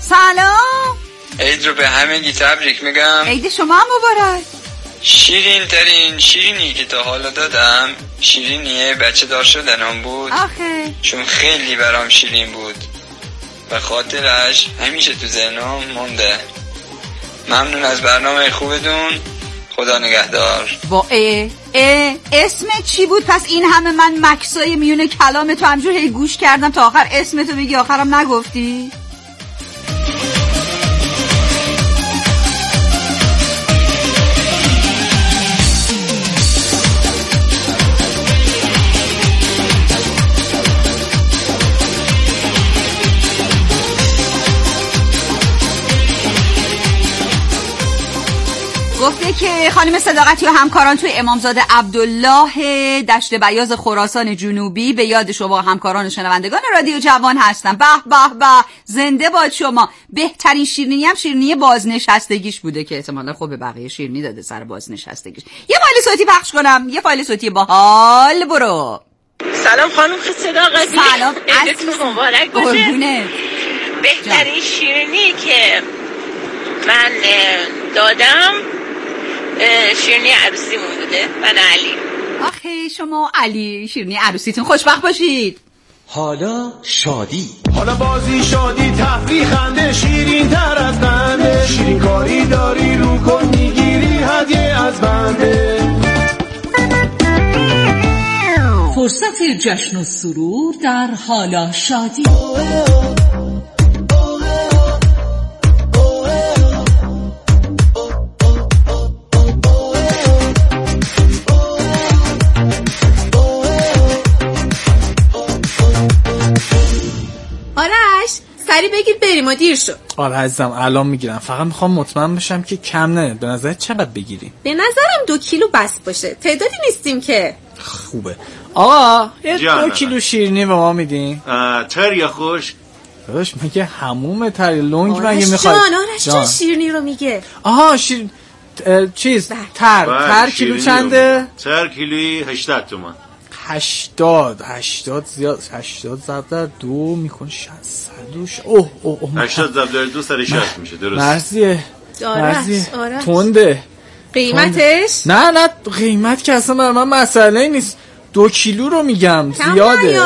سلام. عید رو به همگی تبریک میگم. عید شما هم مبارک. شیرین ترین شیرینی که تا حالا دادم شیرینیه بچه دار شدنم بود. آخه چون خیلی برام شیرین بود و خاطرش همیشه تو ذهنم مونده. ممنون از برنامه خوبتون. خدا نگهدار. با اسم چی بود؟ پس این همه من مکسای میونه کلام تو همجور هی گوش کردم تا آخر اسمتو بگی، آخرم نگفتی. گفته که خانم صداقتی و همکاران توی امامزاده عبدالله دشت بیاض خراسان جنوبی به یاد شما همکاران و شنوندگان رادیو جوان هستن. به به به، زنده باد شما. بهترین شیرینی هم شیرینی بازنشستگیش بوده که احتمالا خب به بقیه شیرینی داده سر بازنشستگیش. یه فایل صوتی پخش کنم، یه فایل صوتی باحال. برو. سلام خانم صداقتی. سلام، عیدتون مبارک باشه. بهترین شیرینی که من دادم شیرینی عروسی بوده. من علی. آخه شما علی، شیرینی عروسیتون خوشبخت باشید. حالا شادی، حالا بازی شادی تفریح خنده شیرین تر از قنده، شیرین کاری داری رو کن میگیری هدیه از بنده. فرصت جشن و سرور در حالا شادی. سری بگید بریم، ما دیر شد. آره عزیزم الان میگیرم، فقط میخوام مطمئن بشم که کم نه. به نظرت چقدر بگیریم؟ به نظرم 2 کیلو بس باشه، تعدادی نیستیم که. خوبه آقا، یه 2 کیلو شیرینی به ما میدین؟ تر یا خوش؟ داداش میگه هموم تر لنگ مگه میخوای؟ آرش جان شیرینی رو میگه. آها چیز تر کیلو چنده؟ تر کیلویی 80 تومان. 80 زیاد، 80 ضرب در 2 میکنه 60. 80 ضرب در 2 160 میشه. درست مرزیه آرش تنده. قیمتش؟ نه قیمت که اصلا برای من مسئله نیست. 2 کیلو رو میگم زیاده.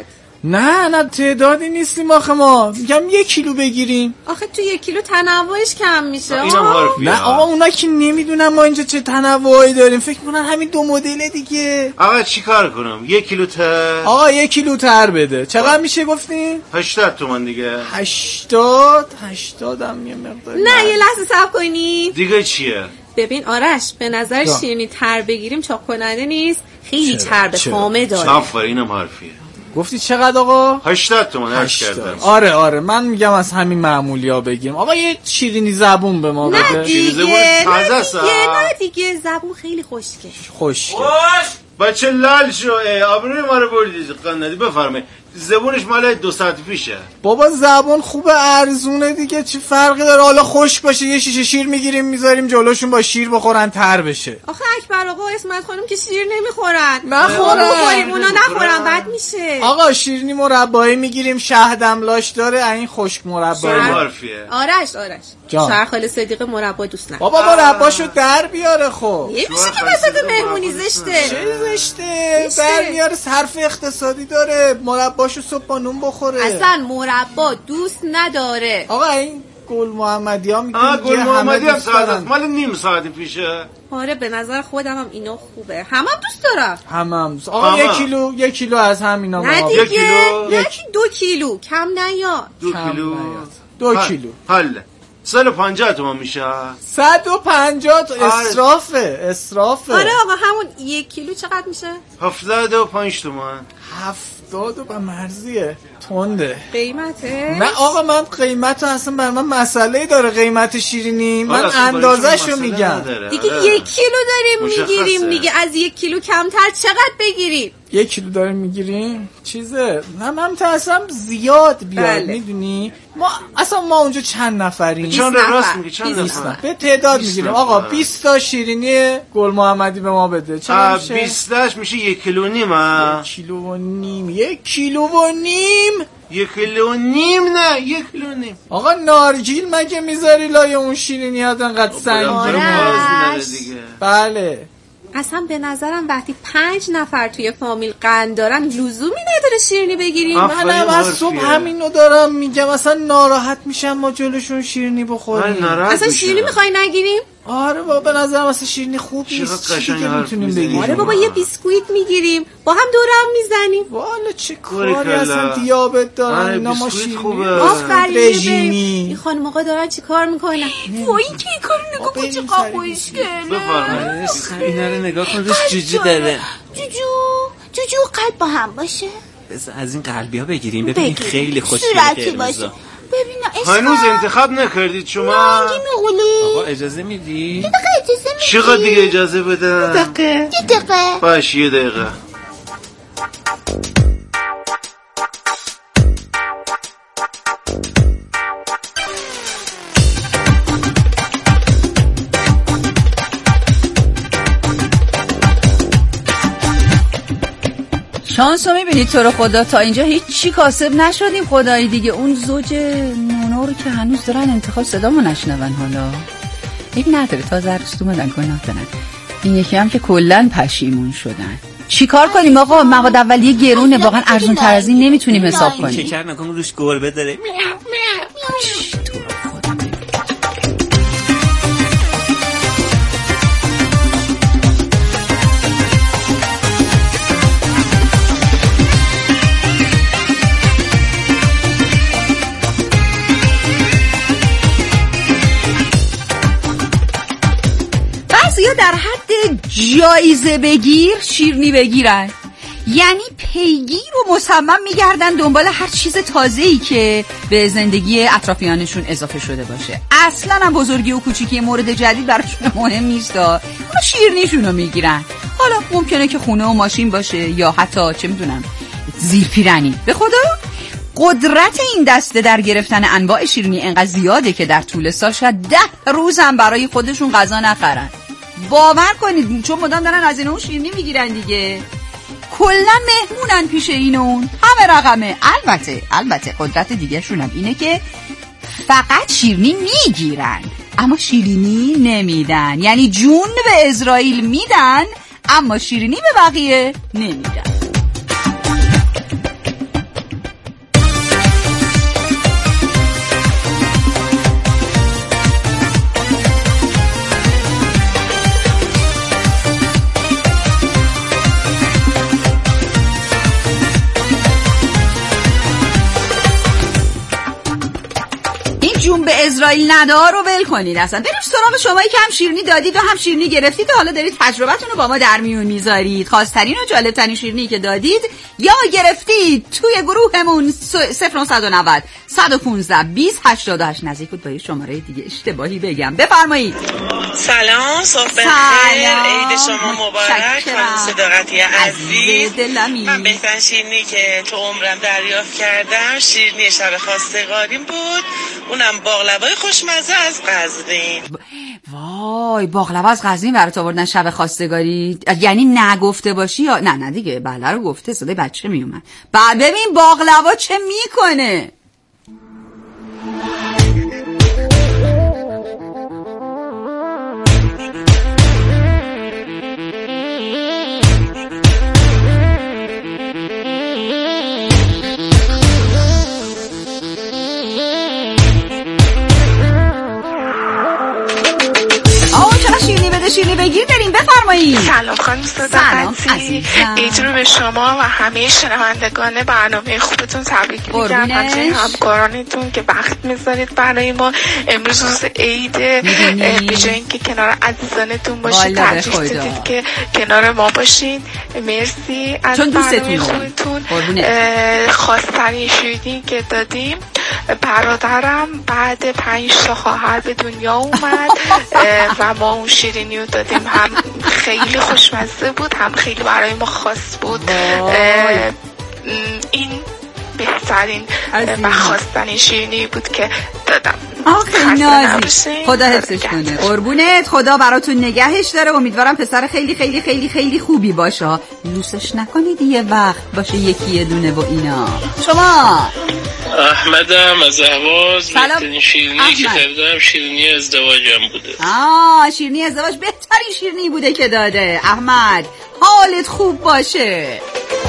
نه تعدادی نیستیم آخه، ما میگم 1 کیلو بگیریم. آخه تو 1 کیلو تنوعش کم میشه. نه آقا اونا که نمیدونم ما اینجا چه تنوعی داریم، فکر میکنن همین 2 مدل دیگه. آقا چی کار کنم؟ 1 کیلو تر. آقا 1 کیلو تر بده. چقدر میشه گفتین؟ 80 تومان دیگه. 80 هم یه مقدار. نه یه لحظه صبر کنی. دیگه چیه؟ ببین آرش، به نظر شیرینی تر بگیریم چاق کننده نیست، خیلی چرب خامه داره. آفرینم حرفیه. گفتی چقدر آقا؟ 80 تومان عرض کردم. آره من میگم از همین معمولیا بگیم. آقا یه شیرینی زبون به ما بده. شیرینی زبون تازه است. نه دیگه زبون خیلی خوشگه. بچه لال شو، آبروی ما رو بردید قندی. بفرمایید زبونش مال 2 ساعت پیشه. بابا زبون خوبه، ارزونه دیگه، چی فرقی داره؟ حالا خوش باشه یه شیشه شیر میگیریم میذاریم جلوشون با شیر بخورن تر بشه. آخه اکبر آقا اسمت خانم که شیر نمیخورن. نخورن اونا نخورن بد میشه. آقا شیرینی مربایی میگیریم، شهدملاش داره، این خشک مربایی. آرش شهر خاله صدیقه مربا دوست نداره. بابا مرباشو در بیاره. خب میشه که وسط مهمونی زشته. چه زشته؟ در میاره، صرف اقتصادی داره، مرباشو صبح با نون بخوره. اصلا مربا دوست نداره. آقا این گل محمدی ها میگه گل محمدی هم ساعت مال نیم ساعت پیشه. آره به نظر خودم هم اینا خوبه، همم دوست دارم. همم آقا 1 کیلو از همینا. نه دیگه 2 کیلو کم نیاد. 2 کیلو حل 150 تومان میشه. 150 اسرافه. آره آقا همون 1 کیلو چقدر میشه؟ 75 تومان. 70 با مرزیه تنده. قیمته؟ نه آقا من قیمت اصلا برای من مسئله داره. قیمت شیرینی من اندازه‌شو میگم دیگه. 1 کیلو داریم میگیریم دیگه، از 1 کیلو کمتر چقدر بگیریم؟ 1 کیلو داریم میگیریم چیزه. نه من تصم زیاد بیاد. میدونی ما اونجا چند نفریم؟ چند راست میگی چند نفر؟ به تعداد میگیریم آقا. 20 تا شیرینی گل محمدی به ما بده. چند میشه؟ 20 تاش میشه 1 کیلو نیم. 1 کیلو و نیم. 1.5 کیلو نه 1.5 کیلو. آقا نارگیل مگه میذاری لای اون شیرینیات انقدر سنگینه؟ بله. اصلا به نظرم وقتی 5 نفر توی فامیل قند دارن لزومی نداره شیرینی بگیریم. منم از صبح همینو دارم میگم، اصلا ناراحت میشم ما جلوشون شیرینی بخوریم. اصلا شیرینی میخوای نگیریم؟ آره بابا به نظرم اصلا شیرینی خوب نیست. چی که میتونیم بگیریم؟ آره بابا یه بیسکویت میگیریم با هم دوره هم میزنیم. والا چه کاری اصلا دیابت دارن اینا. ما شیرینی رژیمی. این خانم آقا دارن چی کار میکنن؟ وای این که این کارو نگاه کن چه قاقویش کنه. اینا رو نگاه کن روش جوجو داره. جوجو قلب با هم باشه. از این قلبی ها بگیریم ببین خیلی خوشگله قرمزا. هنوز انتخاب نکردید شما؟ آقا اجازه میدی؟ چقدر دیگه اجازه بده؟ 2 دقیقه. باش 1 دقیقه. شانس رو میبینید تو رو خدا تا اینجا هیچی کاسب نشدیم خدایی دیگه. اون زوج نونو رو که هنوز دارن انتخاب صدامو نشنون. حالا یک نداره تا زرست اومدن گناه دارن. این یکی هم که کلن پشیمون شدن. چی کار کنیم آقا؟ مواد اولیه گرونه، واقعا ارزون تر از این نمیتونیم حساب کنیم. شکر نکن روش گربه داره. یا در حد جایزه بگیر شیرنی بگیرن، یعنی پیگیر و مصمم میگردن دنبال هر چیز تازه‌ای که به زندگی اطرافیانشون اضافه شده باشه. اصلا هم بزرگی و کوچیکی مورد جدید براشون مهم نیست، اونا شیرنیشونو میگیرن. حالا ممکنه که خونه و ماشین باشه یا حتی چه میدونم زیرپیرنی. به خدا قدرت این دسته در گرفتن انواع شیرینی انقدر زیاده که در طول سال شاید 10 روز هم برای خودشون غذا نخرن. باور کنید چون مدام دارن از این اون شیرینی میگیرن دیگه. کلا مهمونن پیش این اون، همه رقمه. البته قدرت دیگه شون هم اینه که فقط شیرینی میگیرن اما شیرینی نمیدن. یعنی جون به اسرائیل میدن اما شیرینی به بقیه نمیدن. جون به اسرائیل ندار رو ول کنید اصلا. بریم سراغ شمایی که هم شیرینی دادید و هم شیرینی گرفتید و حالا دارید تجربتون رو با ما در میون میذارید. خاص‌ترین و جالب‌ترین شیرینی که دادید یا گرفتید توی گروهمون 0990 115 20 88. نزدیک بود با یه شماره دیگه اشتباهی بگم. بفرمایید. سلام، صبح بخیر، عید شما مبارک. خانم صداقتی عزیز، من بهترین شیرینی که تو عمرم دریافت کردم شیرینی شب خواستگاریم بود، اونم باقلوای خوشمزه از قزوین. وای باقلوا از قزوین برات آوردن شب خواستگاری؟ یعنی نگفته باشی یا نه دیگه بله رو گفته، صدای بچه میومد. ببین باقلوا چه میکنه. شیرینی بگیر بریم. بفرمایید. سلام خانم صداقتی، عید رو به شما و همه شنوندگان برنامه خوبتون تبریک میگم. همچنین همکارانتون که وقت میذارید برای ما. امروز روز عید، به جای اینکه کنار عزیزانتون باشید ترجیح دادید که کنار ما باشید. مرسی از برنامه خوبتون. خواستنی شیرینی که دادیم، برادرم بعد 5 تا خواهر به دنیا اومد و ما اون شیرینی رو دادیم. هم خیلی خوشمزه بود، هم خیلی برای ما خاص بود. این بهترین و خواستنی شیرینی بود که دادم. آخه نازی، خدا حفظش کنه. قربونت، خدا براتون نگهش داره. امیدوارم پسر خیلی خیلی خیلی خیلی خوبی باشه. لوسش نکنید یه وقت باشه یکی دونه و اینا. شما احمدم از اهواز. بهترین شیرینی که خریدم شیرینی ازدواجم بوده. شیرینی ازدواج بهترین شیرینی بوده که داده. احمد حالت خوب باشه.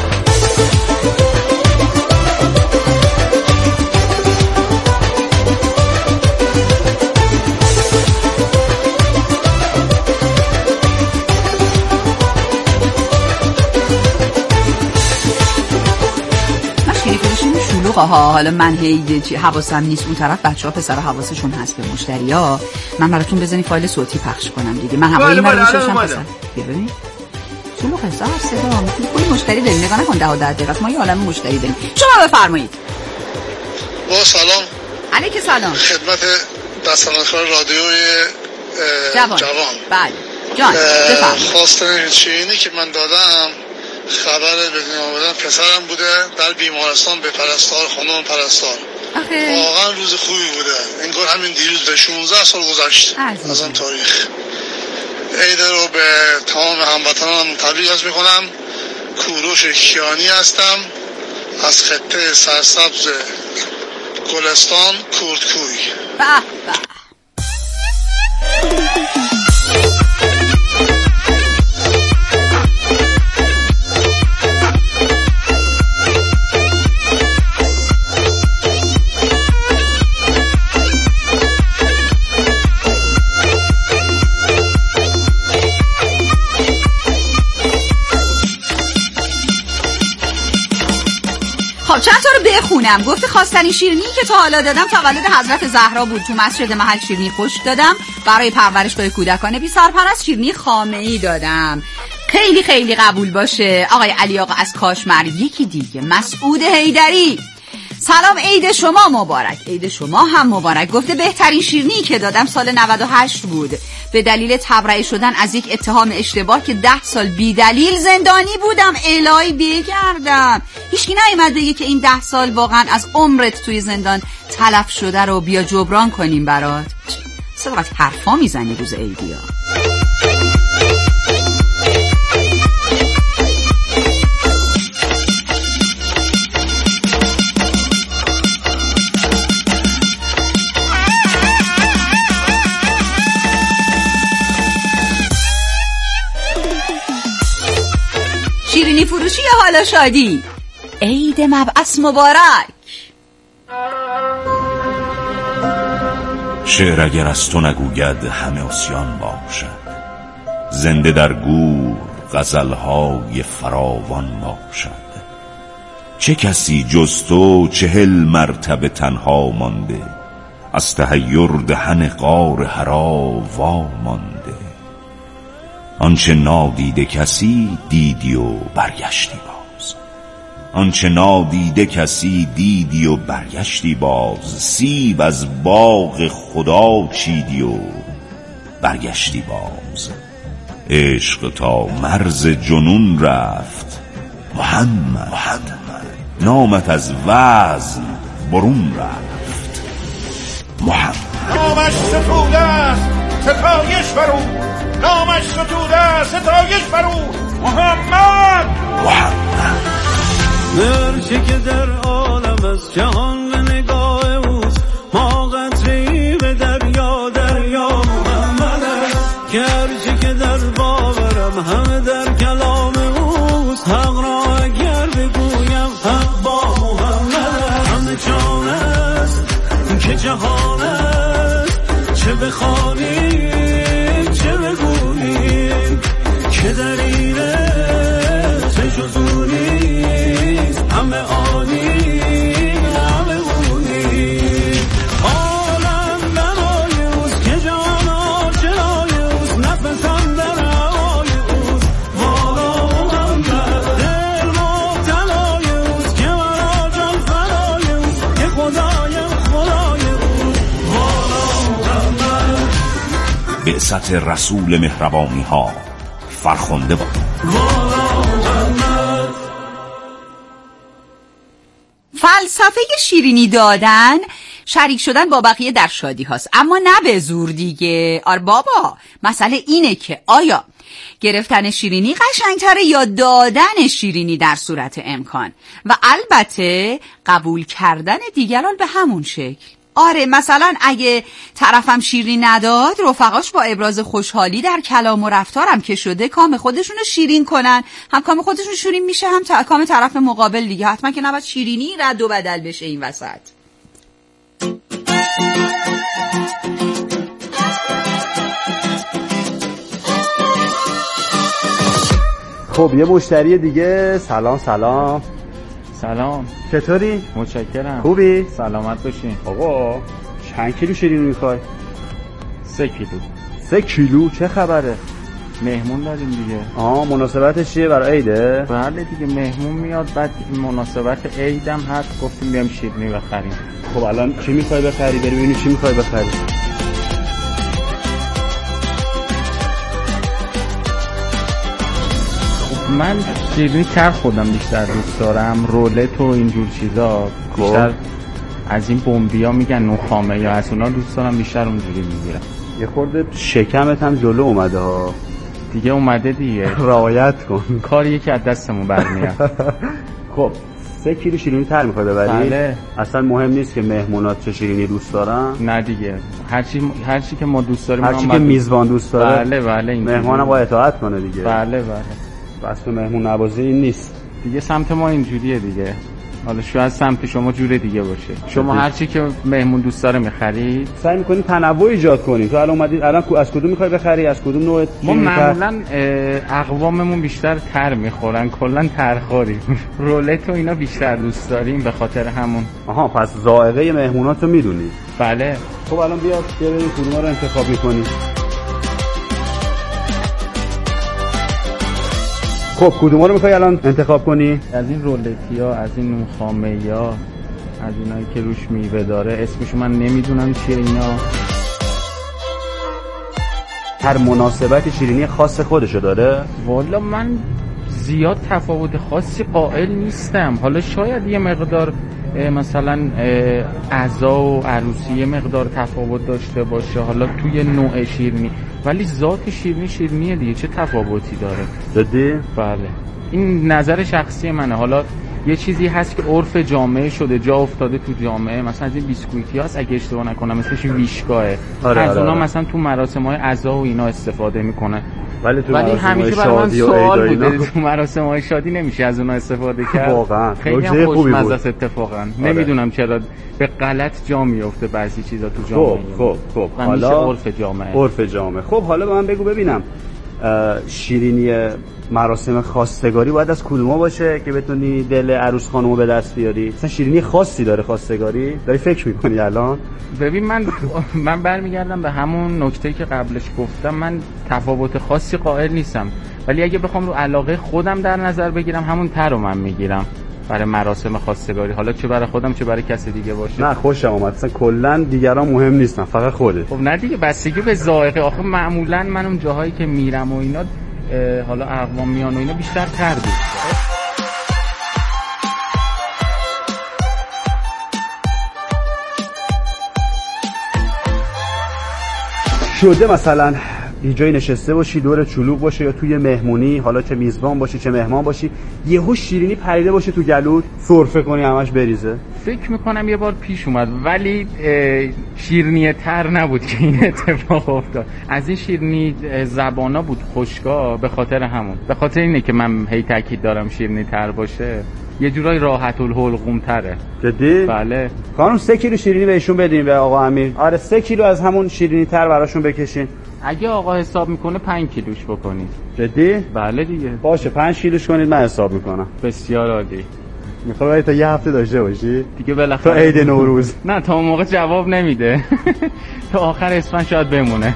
حالا من حواسم نیست، اون طرف بچه‌ها پسرا حواسشون هست به مشتری‌ها. من براتون بزنین فایل صوتی پخش کنم دیگه. من هوایی نمی‌شم پسر. ببین شلوغ حساب صدا می‌کنی مشتری داریم، نگاه نکن 10 دقیقه ما یه عالمه مشتری داریم. شما بفرمایید. با سلام. علیک سلام. خدمت دستاندخوار رادیوی جوان. بله جان بفرمایید. خواستن چینی که من دادم خبر بدون آمدن پسرم بوده در بیمارستان به پرستار، خانم پرستار. واقعا روز خوبی بوده. انگار همین دیروز به 16 سال گذشت از اون تاریخ. عید رو به تمام هموطنان تبریک عرض میکنم. کوروش کیانی هستم از خطه سرسبز گلستان کردکوی. به به. خب چند تا رو بخونم. گفته خواستنی شیرینی که تا حالا دادم تولد حضرت زهرا بود. تو مسجد محل شیرینی خشک دادم. برای پرورشگاه کودکان بی سرپرست شیرینی خامه‌ای دادم. خیلی خیلی قبول باشه. آقای علی آقا از کاشمر. یکی دیگه مسعود حیدری. سلام، عید شما مبارک. عید شما هم مبارک. گفته بهترین شیرینی که دادم سال 98 بود. به دلیل تبرئه شدن از یک اتهام اشتباه که 10 سال بی دلیل زندانی بودم الهی بگردم. هیچکی نیومد بگه که این 10 سال واقعا از عمرت توی زندان تلف شده رو بیا جبران کنیم برات. صدقت حرفا میزنی روز عیدیا. شیرینی فروشی یا حالا شادی. عید مبعث مبارک. شعر اگر از تو نگوید همه عصیان باشد. زنده در گور غزلهای فراوان باشد. چه کسی جز تو 40 مرتبه تنها مانده. از تحیر دهن غار حرا وا مانده. آنچه نادیده کسی دیدی و برگشتی باز. آنچه نادیده کسی دیدی و برگشتی باز. سیب از باغ خدا چیدی و برگشتی باز. عشق تا مرز جنون رفت محمد. نامت از وزن برون رفت محمد. نامش ستوده است ستایش برو. نامش ستوده است ستایش برو محمد. درچه که در عالم از جهان به نگاه اوست. ما قطره‌ای به دریا محمد است. گرچه که در باورم همه در کلام اوست. حق را اگر بگویم حق با محمد است. همه جان است که جهان است. چه بخوانی چه بگویی که در اینه چه جزونی. همه آنی همه اونی. عالم برای اوست که جان آشنای اوست. نفسم در هوای اوست. والا محمد. دل مبتلای اوست که مرا جان فدای اوست. که خدایم خدای اوست. والا محمد. بعثت رسول مهربانی ها فرخنده باد. فلسفه شیرینی دادن شریک شدن با بقیه در شادی هاست، اما نه به زور دیگه. آره بابا، مسئله اینه که آیا گرفتن شیرینی قشنگتره یا دادن شیرینی در صورت امکان، و البته قبول کردن دیگران به همون شکل. آره مثلا اگه طرفم شیرینی نداد، رفقاش با ابراز خوشحالی در کلام و رفتارم که شده کام خودشونو شیرین کنن، هم کام خودشون شیرین میشه هم کام طرف مقابل دیگه. حتما که نباید شیرینی رد و بدل بشه این وسط. خب یه مشتری دیگه. سلام. سلام، چطوری؟ متشکرم. خوبی؟ سلامت باشین. آقا چند کیلو شیرینی میخوای؟ 3 کیلو. 3 کیلو؟ چه خبره؟ مهمون داریم دیگه. مناسبتش چیه؟ برای عیده؟ بله دیگه، مهمون میاد، بعد مناسبت عیدم هست، گفتیم بیام شیرینی بخریم. خب الان چی میخوای بخری؟ بریم ببینیم چی میخوای بخری. من شیرینی تر خودم بیشتر دوست دارم، رولت و اینجور چیزا بیشتر از این بمبیا میگن نخامه یا از اونا دوست دارم، بیشتر اونجوری میگیرم. یه خورده شکمت هم جلو اومده ها. دیگه اومده دیگه، رعایت کن. کاریه که از دستمون برمیاد. خب 3 کیلو شیرینی تر میخوای ببری؟ بله. اصلا مهم نیست که مهمونات چه شیرینی دوست دارن؟ نه دیگه، هر چی که ما دوست داریم، هر چی که میزبان دوست داره. بله مهمانم باید اطاعت کنه دیگه. بله. بس به مهمون نوازی این نیست دیگه، سمت ما اینجوریه دیگه. حالا شاید سمت شما جور دیگه باشه. شما هر چی که مهمون دوست داره می‌خرید. سعی می‌کنید تنوع ایجاد کنید. تو الان اومدید، الان از کدوم می‌خوای بخری؟ از کدوم نوع؟ ما معمولاً اقواممون بیشتر تر می‌خورن، کلاً ترخوریم. رولت و اینا بیشتر دوست داریم، به خاطر همون. آها، پس ذائقه مهموناتو میدونی. بله. خب الان بیا ببینیم کدوما رو انتخاب می‌کنی. خب کدوما رو میخوای الان انتخاب کنی؟ از این رولتی‌ها، از این نخامه‌ها، از اینایی که روش میوه داره، اسمشو من نمیدونم چیه اینا. هر مناسبت شیرینی خاص خودشو داره؟ والا من زیاد تفاوت خاصی قائل نیستم. حالا شاید یه مقدار مثلا عزا و عروسی مقدار تفاوت داشته باشه، حالا توی نوع شیرینی، ولی ذات شیرینیه دیگه، چه تفاوتی داره؟ جدی؟ بله، این نظر شخصی منه. حالا یه چیزی هست که عرف جامعه شده، جا افتاده تو جامعه، مثلا از این بیسکویتی هست اگه اشتباه نکنم اسمش ویشگاهه. از اونا مثلا تو مراسم‌های عزا و اینا استفاده میکنن، ولی همیشه برای من سوال بوده تو مراسم‌های شادی نمیشه از اونا استفاده کرد. واقعا خیلی هم خوشمزه است اتفاقا. نمیدونم چرا به غلط جا میفته بعضی چیزا تو جامعه. خب حالا عرف جامعه. خب حالا به من بگو ببینم، شیرینی مراسم خواستگاری باید از کدوما باشه که بتونی دل عروس خانومو به دست بیاری؟ مثلا شیرینی خاصی داره خواستگاری؟ داری فکر میکنی الان؟ ببین من برمیگردم به همون نکته‌ای که قبلش گفتم، من تفاوت خاصی قائل نیستم، ولی اگه بخوام رو علاقه خودم در نظر بگیرم، همون تر رو من میگیرم برای مراسم خواستگاری، حالا چه برای خودم چه برای کسی دیگه باشه. نه خوشم اومد، مثلا کلا دیگران مهم نیستن، فقط خودت. خب نه دیگه، بستگی به ذائقه. آخه معمولا من اون جاهایی که میرم و اینا، حالا اقوام میان و اینا، بیشتر تر دوست دارم. شده مثلا یه جایی نشسته باشی، دور چلوب باشه، یا توی مهمونی، حالا چه میزبان باشی چه مهمان باشی، یهو شیرینی پریده باشه تو گلوت، سرفه کنی همش بریزه؟ فکر میکنم یه بار پیش اومد، ولی شیرینی تر نبود که این اتفاق افتاد. از این شیرینی زبانا بود، خشکا، به خاطر همون، به خاطر اینه که من هی تاکید دارم شیرینی تر باشه، یه جورای راحت الحلقوم تره. جدی؟ بله. خانم 3 کیلو شیرینی بهشون بدین، به آقا امیر. آره 3 کیلو از همون شیرینی تر براشون بکشین. اگه آقا حساب میکنه 5 کیلوش بکنید. جدی؟ بله دیگه. باشه 5 کیلوش کنید، من حساب میکنم. بسیار عالی. میخوای تا یه هفته داشته باشی دیگه بالاخره تا عید نوروز. نه تا اون موقع جواب نمیده. تا آخر اسفند شاید بمونه.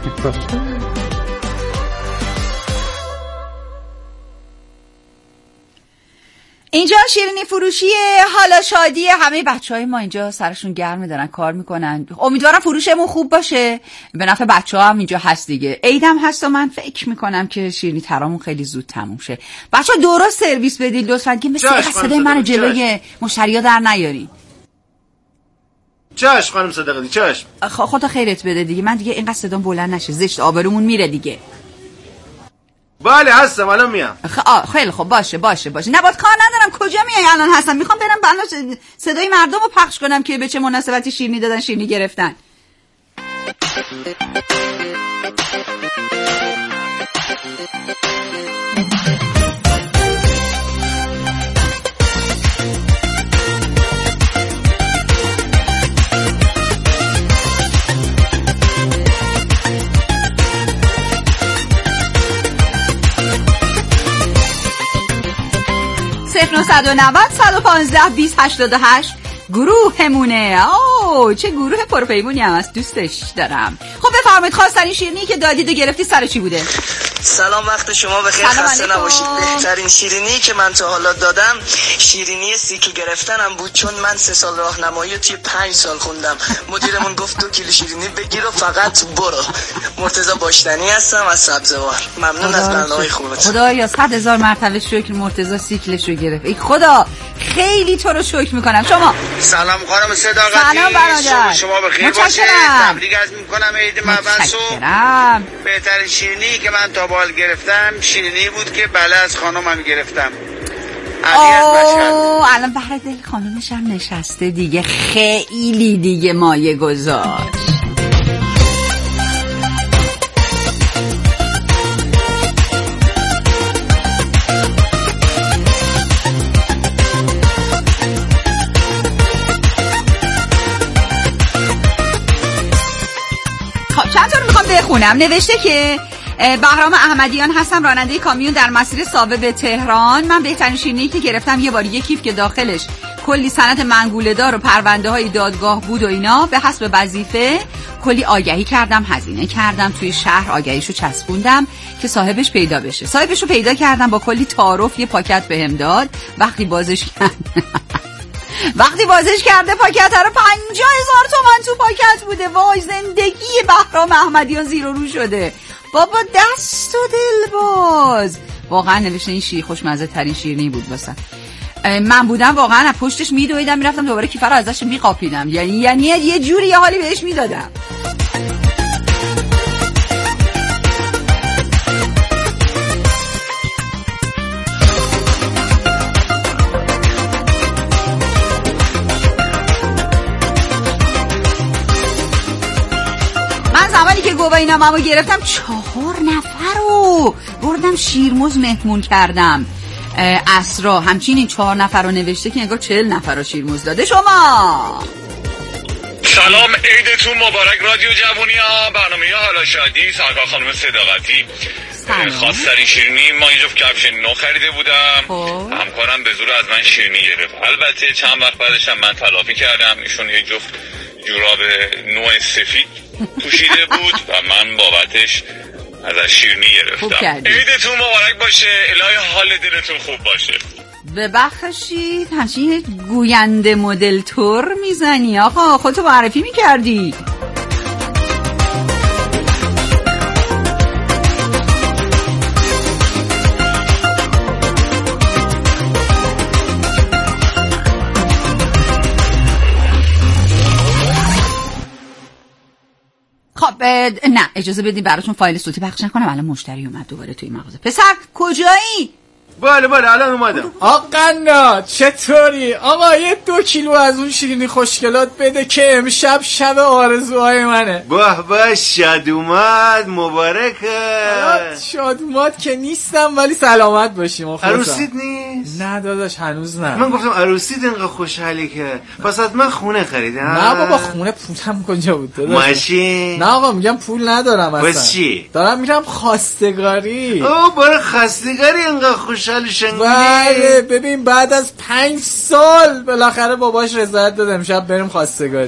اینجا شیرینی فروشیه، حالا شادیه، همه بچهای ما اینجا سرشون گرم دارن کار میکنن. امیدوارم فروشمون خوب باشه، به نفع بچه‌ها هم اینجا هست دیگه. عیدم هست و من فکر میکنم که شیرینی ترامون خیلی زود تموم شه. بچه‌ها درست سرویس بدید لطفاً، که مثل صدای منو جلوی مشتری‌ها در نیارین. چشم خانم صدقاتی چشم. خدا خیرت بده دیگه، من دیگه اینقدر صدام بلند نشه، زشت آبرومون میره دیگه. بله هستم الان میام. خیلی خب باشه. نبات کار ندارم، کجا میای الان هستم؟ میخوام برم بنا صدای مردم رو پخش کنم که به چه مناسبتی شیرینی دادن، شیرینی گرفتن. صفر 990 115 2088 گروهمونه. چه گروه پرپیمونی هم هست، دوستش دارم. خب بفرمایید خواستنی شیرینی که دادید و گرفتی سر چی بوده؟ سلام، وقت شما بخیر، خسته نباشید. بهترین شیرینی که من تا حالا دادم شیرینی سیکل گرفتنم بود، چون من 3 سال راهنمایی توی 5 سال خوندم. مدیرمون گفت 2 کیلو شیرینی بگیر و فقط برو. مرتضی باشتنی هستم از سبزوار. ممنون از برنامه خوبت. خدایا 100,000 مرتبه شکر مرتضی سیکلش رو گرفت. ای خدا خیلی تو رو شکر میکنم. شما سلام خانم صداقتی. سلام برادر. شما بخیر باشید. تبریک عرض میکنم عید مبارک. بهترین شیرینی که من تا بال گرفتم شیرینی بود که بله از خانمم گرفتم. الان بهر دل خانمش هم نشسته دیگه، خیلی دیگه مایه گذاشت. چند تا رو میخوام بخونم. نوشته که بهرام احمدیان هستم، راننده کامیون در مسیر ساوه به تهران. من بهترین شیرینی که گرفتم یه بار یک کیف که داخلش کلی سند منگوله‌دار و پرونده های دادگاه بود و اینا، به حسب وظیفه کلی آگهی کردم، هزینه کردم، توی شهر آگهیشو چسبوندم که صاحبش پیدا بشه. صاحبشو پیدا کردم، با کلی تعارف یه پاکت بهم داد. وقتی بازش کرده پاکت رو 50,000 تومان تو پاکت بوده. وای زندگی بهرام احمدیان زیر و رو شده. بابا دست و دل باز. واقعا نوشته این خوشمزه ترین شیرینی بود واسه من. بودم واقعا از پشتش میدویدم میرفتم دوباره کیفر رو ازش میقاپیدم، یعنی یه جوری یه حالی بهش میدادم. زمانی که گواهینامه‌مو گرفتم 4 نفر رو بردم شیرموز مهمون کردم. اسرا همچنین 4 نفر رو نوشته که انگار 40 نفر رو شیرموز داده. شما سلام، عیدتون مبارک رادیو جوونیا، برنامه حالا شادی، سرکار خانم صداقتی. خواستنی شیرینی ما یه جفت کفش نو خریده بودم. همکارم به زور از من شیرینی گرفت. البته چند وقت بعدش من تلافی کردم. ایشون یه جفت جوراب نو سفید پوشیده بود و من بابتش ازش شیرینی گرفتم. عیدتون مبارک باشه، الهی حال دلتون خوب باشه. ببخشید همچین گوینده مدل تور میزنی آقا، خودتو معرفی میکردی. خب نه اجازه بدید براتون فایل صوتی پخش نکنم، الان مشتری اومد دوباره توی مغازه. پسر کجایی؟ بله الان اومدم. آقا چطوری؟ آقا یه 2 کیلو از اون شیرینی خوشگلات بده که امشب شب آرزوهای منه. به شاد اومد، مبارکه. شاد اومد که نیستم ولی سلامت باشیم. عروسیت نیست؟ نه داداش هنوز نه. من گفتم عروسیت اینقدر خوشحالی که پس من خونه خریدم. نه بابا خونه پولم کجا بود داداش؟ ماشین؟ نه آقا میگم پول ندارم اصلا. بس چی؟ دارم میرم خواستگاری. برای خواستگاری اینقدر خوشحال شنگی؟ بله ببین بعد از 5 سال بالاخره باباش رضایت داد امشب بریم خواستگاری.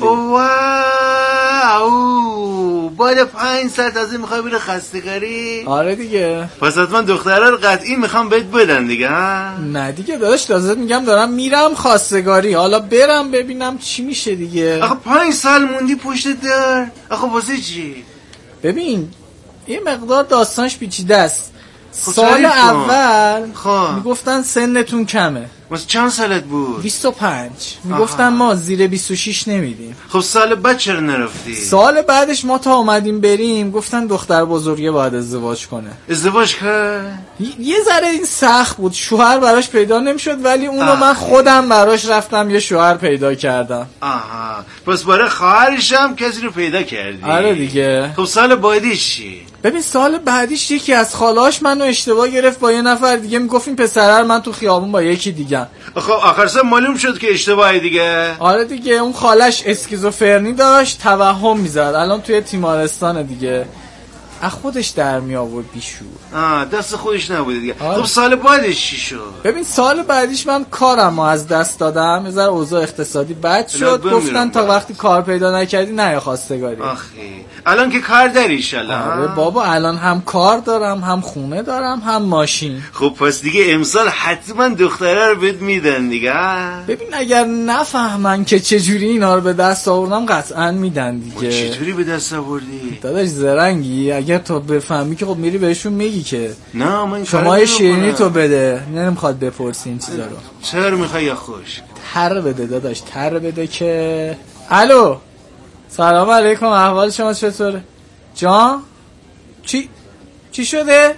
واو بعد 5 سال تازه میخوای بری خواستگاری؟ آره دیگه. پس حتما دخترها رو قطعی میخوام بهت بدن دیگه ها؟ نه دیگه داداش تازه میگم دارم میرم خواستگاری، حالا برم ببینم چی میشه دیگه. آخه 5 سال موندی پشت در، آخه واسه چی؟ ببین یه مقدار داستانش پیچیده است. سال اول میگفتن سنتون کمه، واسه چند سالت بود؟ 25. میگفتن ما زیر 26 نمیدیم. خب سال بعد چرا نرفتی؟ سال بعدش ما تا اومدیم بریم گفتن دختر بزرگه باید ازدواج کنه. ازدواج کرد؟ یه ذره این سخت بود، شوهر براش پیدا نمیشد، ولی اونو من خودم براش رفتم یه شوهر پیدا کردم. آها، پس برای خواهرش هم کسی رو پیدا کردی؟ آره دیگه. خب سال بعدیش چی؟ ببین سال بعدیش یکی از خالاش منو اشتباه گرفت با یه نفر دیگه، میگفت این پسره من تو خیابون با یکی دیگه. خب آخر سر معلوم شد که اشتباهی دیگه. آره دیگه، اون خالش اسکیزوفرنی داشت، توهم میزد، الان توی تیمارستانه دیگه. از خودش در می آورد بیشور. دست خودش نبوده دیگه. آره. خب سال بعدش چی شد؟ ببین سال بعدیش من کارمو از دست دادم، یه ذره اوضاع اقتصادی بد شد، گفتن تا وقتی کار پیدا نکردی نیا خواستگاری. آخی الان که کار داری انشالله؟ آره بابا، الان هم کار دارم، هم خونه دارم، هم ماشین. خب پس دیگه امسال حتما دختره رو بهت میدن دیگه. ببین اگر نفهمن که چجوری اینا رو به دست آوردم قطعا میدن دیگه. چجوری به دست آوردی؟ داداش زرنگی، اگر تو بفهمی که خب میری بهشون میگی که نه من شما شیرینی تو بده، نمیخواد بپرسی این چیزا رو. چرا میخوای یا خوش؟ تر بده داداش، تر بده که. الو سلام علیکم، احوال شما چطوره؟ جان؟ چی شده؟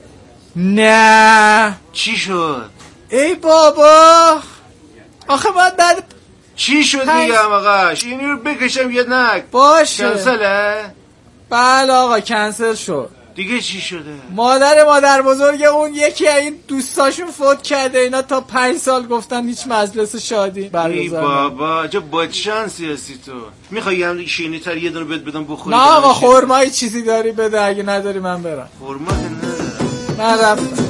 نه چی شد؟ ای بابا آخه باید بعد چی شد دیگه آقا؟ شیرینی رو بکشم یه نک باشه. کنسله؟ بله آقا کنسل شد. دیگه چی شده؟ مادر بزرگ اون یکی این دوستاشون فوت کرده، اینا تا 5 سال گفتن هیچ مجلس شادی برگزار. ای بابا چه بادشانسی هستی تو. میخوای هم شیرینی تر یه دونه بهت بدم بخوری؟ نه آقا خرمایی چیزی داری بده، اگه نداری من برم. خرما نه من رفتم.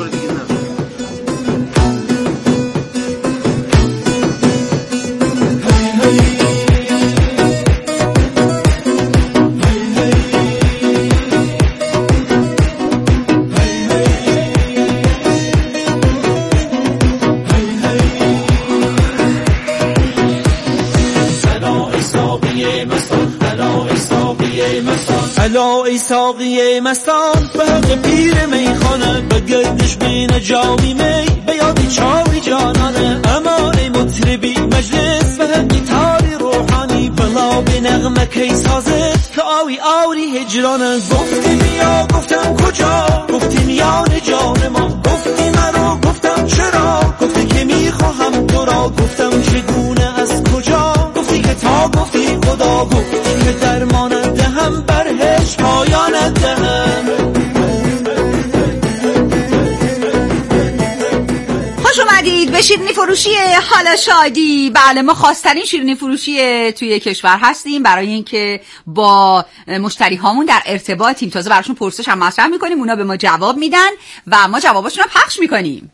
الا ای ساقی مستان برق پیر میخانه بگردش بین جامی می بیادی چاوی جانانه اما ای مطربی مجلس و گیتاری روحانی بلا به نغمه کی سازت که آوری هجرانه. گفتی بیا گفتم کجا، گفتی میان جان ما، گفتی مرا گفتم چرا، گفتی که میخواهم تو را، گفتم چگونه از کجا، گفتی که تا گفتی خدا، گفتی که درمانت دهم برهش پایانت دهم. خوش اومدید به شیرینی فروشی حالا شادی. بله ما خاص‌ترین شیرینی فروشی توی کشور هستیم برای اینکه با مشتری هامون در ارتباطیم، تازه براشون پرسش هم مطرح میکنیم، اونا به ما جواب میدن و ما جواباشون رو پخش میکنیم.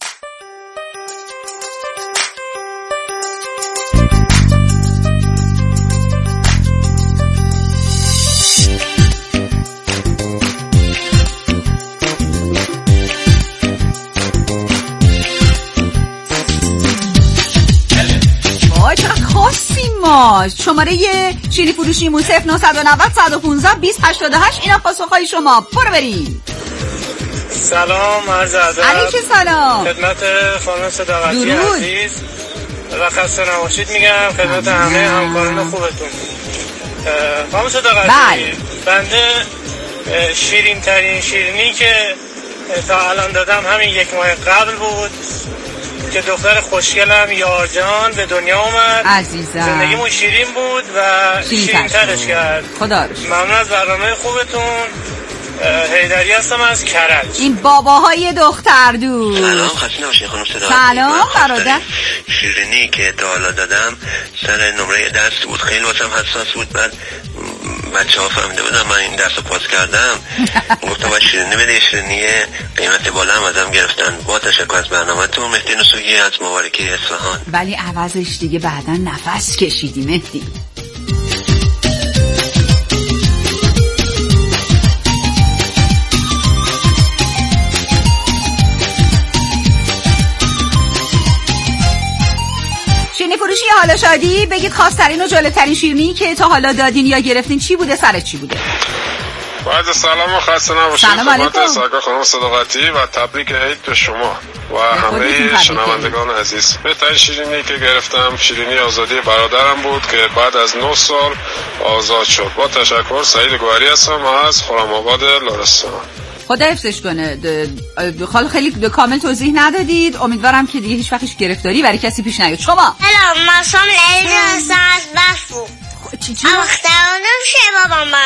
شماره شیرینی فروشیمون 0990 115 2088. اینا پاسخهای شما. برو بریم. سلام، عرض ادب. علیکم سلام. خدمت خانم صداقتی عزیز و خسته نباشید میگم خدمت همه همکاران خوبتون. خانم صداقتی، بنده شیرین ترین شیرینی که تا الان دادم همین 1 ماه قبل بود که دختر خوشگلم یارجان به دنیا اومد. عزیزم زندگیمون شیرین بود و شیرین ترش کرد. خدا رو ممنون از برنامه خوبتون. حیدری هستم از کرج. این باباهای دختر دو. سلام، خسته نباشید خانم صداقتی. سلام برادر. شیرینی که تا حالا دادم سر نمره درس بود، خیلی واسم حساس بود. بعد بچه ها فهمیده بودم من این درس رو پاس کردم گفتم باید شیرینی بده، شیرینی قیمت بالا هم ازم گرفتن. با تشکر از برنامه‌تون. مهدی نسوگی از مبارکی اصفهان. ولی عوضش دیگه بعدا نفس کشیدی مهدی. شیرینی فروشی حالا شادی، بگید خاص‌ترین و جالب‌ترین شیرینی که تا حالا دادین یا گرفتین چی بوده، سرت چی بوده؟ بعد سلام و خسته نباشید. سلام علیکم. سرکار خانم صداقتی و تبریک عید به شما و همه شنوندگان عزیز. بهترین شیرینی که گرفتم شیرینی آزادی برادرم بود که بعد از 9 سال آزاد شد. با تشکر. سعید گوهری هستم از خرم‌آباد لرستان. خدا حفظش کنه. خیلی کامل توضیح ندادید. امیدوارم که دیگه هیچ وقتش گرفتاری برای کسی پیش نیاد. شما سلام، من لیلی هستم از بفو. چی؟ اخترانم شه بابام.